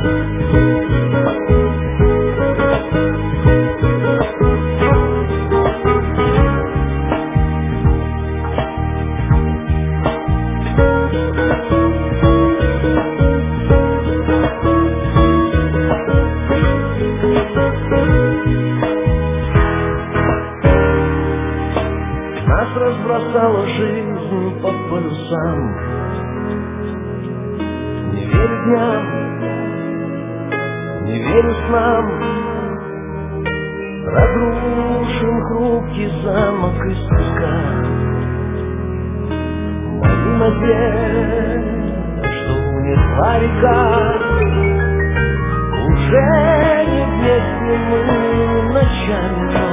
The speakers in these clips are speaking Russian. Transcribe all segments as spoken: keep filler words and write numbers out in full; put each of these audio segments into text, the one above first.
Нас разбросала жизнь по полюсам. Не верю дням, не верю снам. Разрушим хрупкий замок из песка. Мою надежду, что унесла река, уже не вместе мы ночами, но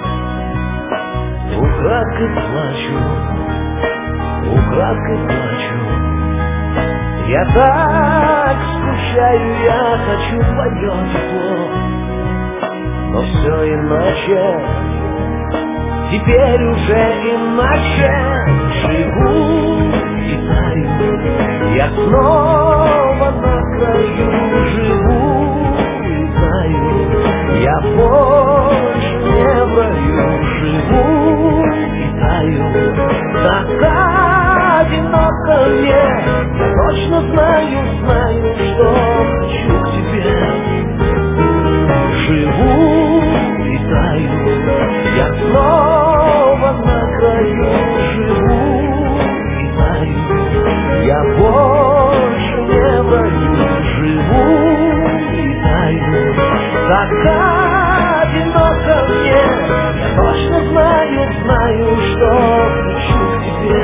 украдкой плачу, украдкой плачу. Я так скучаю, я хочу твое тепло, но все иначе, теперь уже иначе. Живу и таю, я снова на краю. Живу и таю, я больше не в раю. Живу и таю, так одиноко мне. Я точно знаю, знаю, что хочу к тебе. Живу и таю, я снова на краю. Живу и таю, я больше не в раю. Живу и таю, так одиноко мне. Я точно знаю, знаю, что хочу к тебе.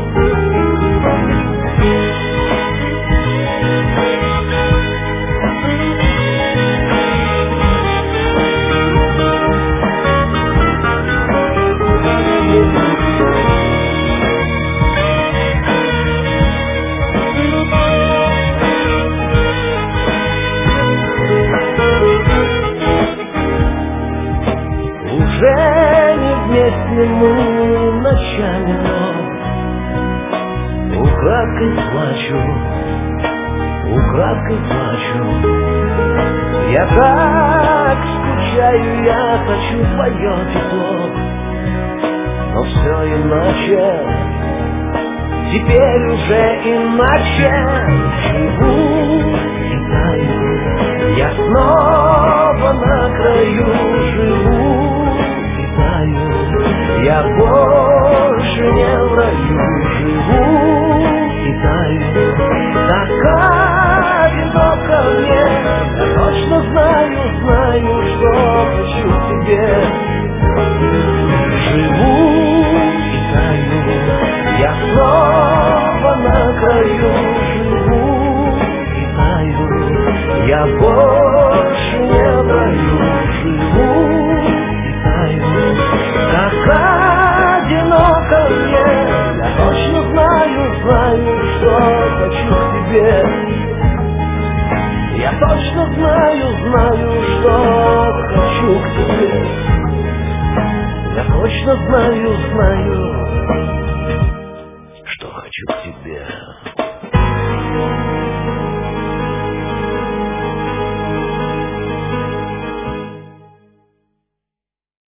Уже не вместе мы ночами, но украдкой плачу, украдкой плачу. Я так скучаю, я хочу твое тепло, но все иначе, теперь уже иначе. Живу и таю, я снова на краю. Живу, я больше не в раю. Живу и таю, так одиноко мне. Я точно знаю, знаю, что хочу к тебе. Живу и таю, я снова на краю. Живу и таю, я больше не в раю. Живу и таю, так одиноко мне. Я точно знаю, знаю, что хочу к тебе. Я точно знаю, знаю, что хочу к тебе. Я точно знаю, знаю.